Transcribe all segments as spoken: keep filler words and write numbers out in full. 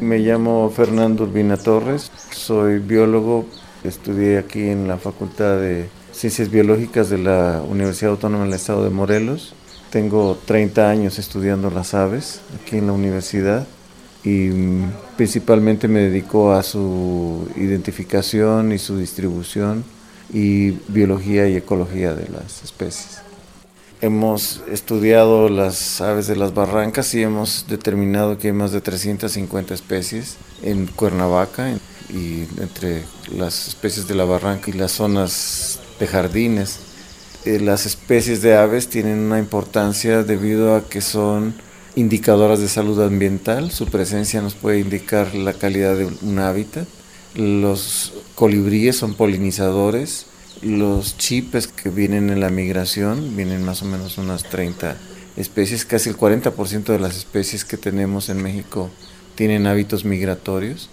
Me llamo Fernando Urbina Torres, soy biólogo, estudié aquí en la Facultad de Ciencias Biológicas de la Universidad Autónoma del Estado de Morelos. Tengo treinta años estudiando las aves aquí en la universidad y principalmente me dedico a su identificación y su distribución y biología y ecología de las especies. Hemos estudiado las aves de las barrancas y hemos determinado que hay más de trescientas cincuenta especies en Cuernavaca y entre las especies de la barranca y las zonas de jardines. Las especies de aves tienen una importancia debido a que son indicadoras de salud ambiental. Su presencia nos puede indicar la calidad de un hábitat. Los colibríes son polinizadores. Los chipes que vienen en la migración, vienen más o menos unas treinta especies, casi el cuarenta por ciento de las especies que tenemos en México tienen hábitos migratorios.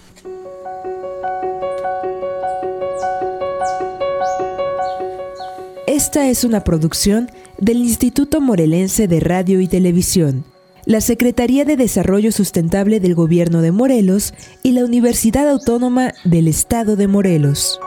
Esta es una producción del Instituto Morelense de Radio y Televisión, la Secretaría de Desarrollo Sustentable del Gobierno de Morelos y la Universidad Autónoma del Estado de Morelos.